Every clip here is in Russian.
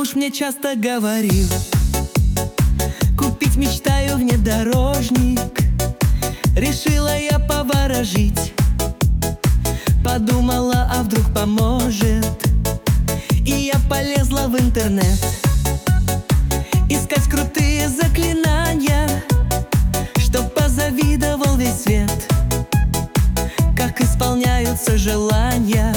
муж мне часто говорил: купить мечтаю внедорожник. Решила я поворожить, подумала, а вдруг поможет. И я полезла в интернет искать крутые заклинания, чтоб позавидовал весь свет, как исполняются желания.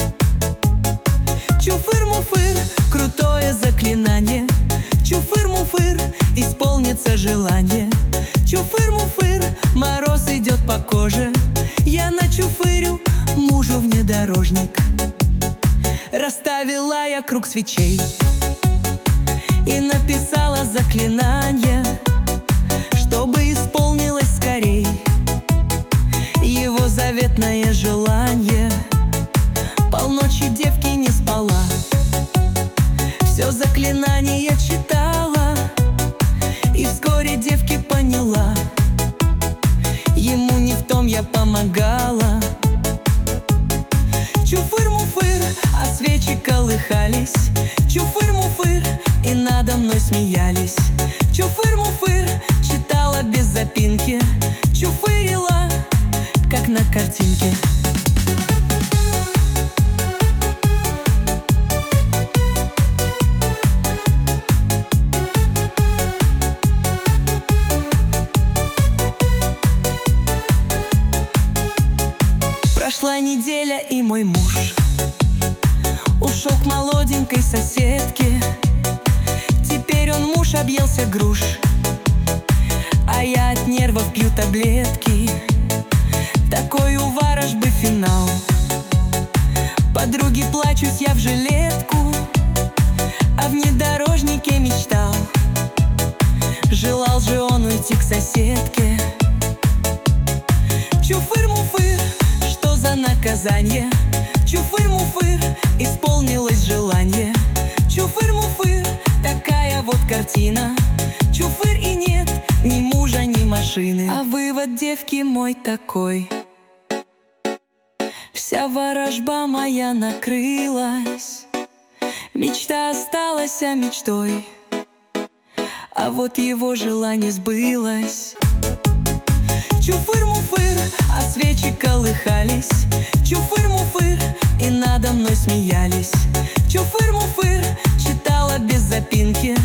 Чуфыр-муфыр, крутое заклинание. Чуфыр-муфыр, исполнится желание. Чуфыр-муфыр, мороз идет по коже. Я начуфырю мужу внедорожник. Расставила я круг свечей и написала заклинание, чтобы исполнилось скорей его заветное желание. Полночи девки не спала, все заклинание читала, и вскоре девки поняла, ему не в том я помогала. Чуфыр-муфыр, а свечи колыхались. Чуфыр-муфыр, и надо мной смеялись. Чуфыр-муфыр, читала без запинки. Чуфырила, как на картинке. Прошла неделя, и мой муж ушел к молоденькой соседке. Теперь он муж объелся груш, а я от нервов пью таблетки. Такой у ворожбы финал. Подруги, плачусь я в жилетку, о внедорожнике мечтал. Желал же он уйти к соседке. Чуфыр-муфыр, что за наказание? Чуфыр-муфыр, исполнилось желание. Чуфыр-муфыр, такая вот картина. Чуфыр и нет ни мужа, ни машины. А вывод, девки, мой такой: вся ворожба моя накрылась. Мечта осталась мечтой, а вот его желание сбылось. Чуфыр-муфыр, а свечи колыхались. Чуфыр-муфыр, и надо мной смеялись. Чуфыр-муфыр, читала без запинки.